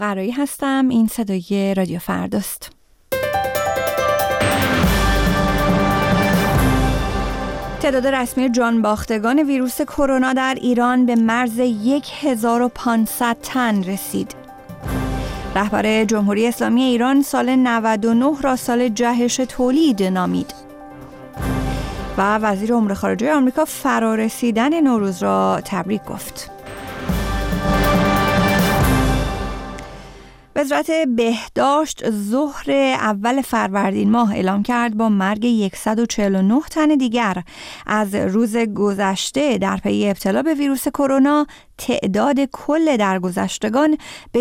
قرایی هستم. این صدای رادیو فرداست. تعداد رسمی جانباختگان ویروس کرونا در ایران به مرز 1500 تن رسید. رهبر جمهوری اسلامی ایران سال 99 را سال جهش تولید نامید. و وزیر امور خارجه آمریکا فرارسیدن نوروز را تبریک گفت. وزارت بهداشت ظهر اول فروردین ماه اعلام کرد با مرگ 149 تن دیگر از روز گذشته در پی ابتلا به ویروس کرونا تعداد کل درگذشتگان به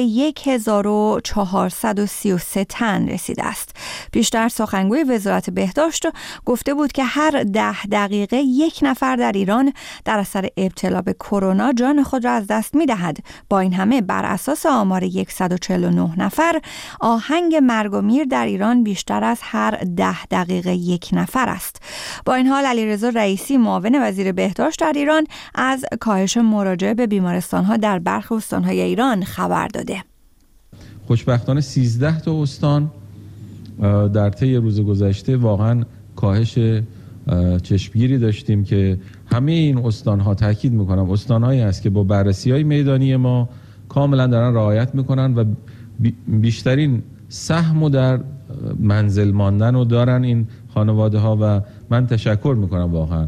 1433 تن رسیده است. پیشتر سخنگوی وزارت بهداشت گفته بود که هر 10 دقیقه یک نفر در ایران در اثر ابتلا به کرونا جان خود را از دست می‌دهد. با این همه بر اساس آمار 149 نفر آهنگ مرگ و میر در ایران بیشتر از هر 10 دقیقه یک نفر است. با این حال علیرضا رئیسی معاون وزیر بهداشت در ایران از کاهش مراجعه به بیمارستان‌ها در برخی استان‌های ایران خبر داده. خوشبختانه 13 تا استان در طی روز گذشته واقعا کاهش چشمگیری داشتیم که همه این استان‌ها، تاکید می‌کنم استان‌هایی است که با بررسی‌های میدانی ما کاملا دارن رعایت می‌کنن و بیشترین سهم در منزل ماندن رو دارن این خانواده‌ها و من تشکر می‌کنم واقعا.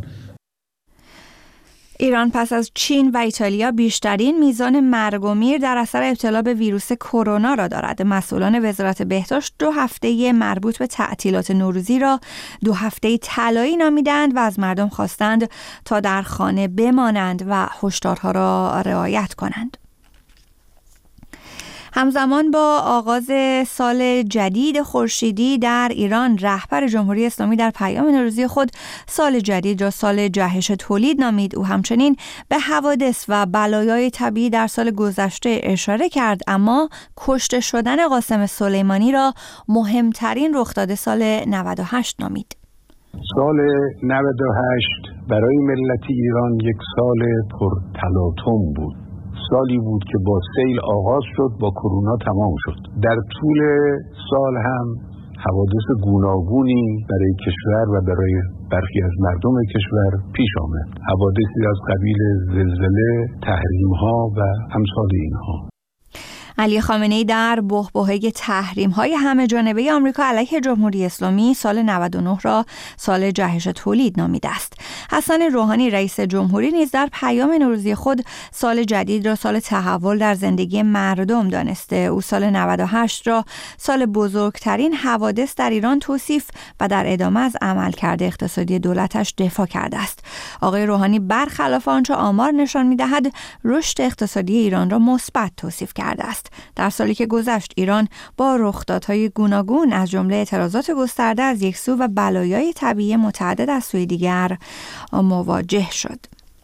ایران پس از چین و ایتالیا بیشترین میزان مرگ و میر در اثر ابتلا به ویروس کرونا را دارد. مسئولان وزارت بهداشت 2 هفته مربوط به تعطیلات نوروزی را 2 هفته طلایی نامیدند و از مردم خواستند تا در خانه بمانند و هشدارها را رعایت کنند. همزمان با آغاز سال جدید خورشیدی در ایران، رهبر جمهوری اسلامی در پیام نوروزی خود سال جدید را سال جهش تولید نامید. او همچنین به حوادث و بلایای طبیعی در سال گذشته اشاره کرد، اما کشته شدن قاسم سلیمانی را مهمترین رخداد سال 98 نامید. سال 98 برای ملت ایران یک سال پرتلاطم بود. سالی بود که با سیل آغاز شد، با کرونا تمام شد. در طول سال هم حوادث گوناگونی برای کشور و برای برخی از مردم کشور پیش آمد. حوادثی از قبیل زلزله، تحریم‌ها و امثال اینها. علی خامنه‌ای در بحبوحه تحریم‌های همه جانبه آمریکا علیه جمهوری اسلامی سال 99 را سال جهش تولید نامیده است. حسن روحانی رئیس جمهوری نیز در پیام نوروزی خود سال جدید را سال تحول در زندگی مردم دانسته. او سال 98 را سال بزرگترین حوادث در ایران توصیف و در ادامه از عملکرد اقتصادی دولتش دفاع کرده است. آقای روحانی برخلاف آنچه آمار نشان می‌دهد، رشد اقتصادی ایران را مثبت توصیف کرده است. در سالی که گذشت ایران با رخدادهای گوناگون از جمله اعتراضات گسترده از یک سو و بلایای طبیعی متعدد از سوی دیگر مواجه شد.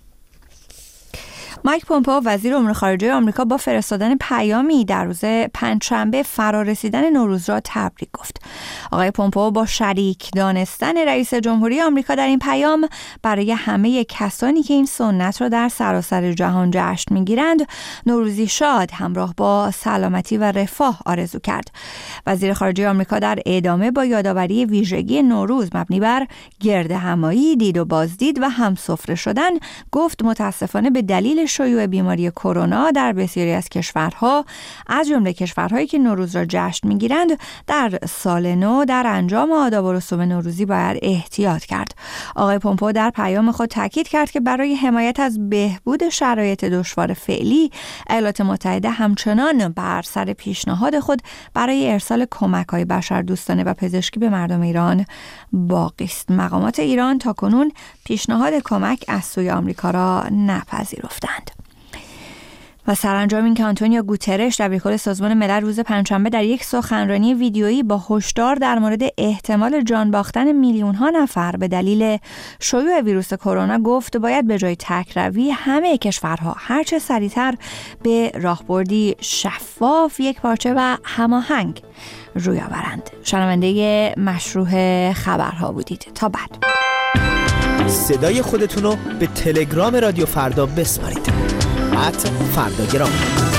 مایک پومپئو وزیر امور خارجه آمریکا با فرستادن پیامی در روز پنجشنبه فرارسیدن نوروز را تبریک گفت. آقای پومپئو با شریک دانستن رئیس جمهوری آمریکا در این پیام برای همه کسانی که این سنت را در سراسر جهان جشن می‌گیرند نوروزی شاد همراه با سلامتی و رفاه آرزو کرد. وزیر خارجه آمریکا در ادامه با یادآوری ویژگی نوروز مبنی بر گردهمایی، دید و بازدید و همسفره شدن گفت متاسفانه به دلیل شیوع بیماری کرونا در بسیاری از کشورها از جمله کشورهایی که نوروز را جشن می‌گیرند در سال نو در انجام آداب و رسوم نوروزی باید احتیاط کرد. آقای پومپئو در پیام خود تاکید کرد که برای حمایت از بهبود شرایط دشوار فعلی ایالات متحده همچنان بر سر پیشنهاد خود برای ارسال کمک‌های بشردوستانه و پزشکی به مردم ایران باقی است. مقامات ایران تاکنون پیشنهاد کمک از سوی آمریکا را نپذیرفتند. و سرانجام این که آنتونیو گوترش دبیرکل سازمان ملل روز پنجشنبه در یک سخنرانی ویدیویی با هشدار در مورد احتمال جان باختن میلیون‌ها نفر به دلیل شیوع ویروس کرونا گفت باید به جای تکروی همه کشورها هرچه سریعتر به راهبردی شفاف، یکپارچه و هماهنگ روی آورند. شنونده مشروع خبرها بودید. تا بعد. صدای خودتون رو به تلگرام رادیو فردا بسپارید. فرداگرام.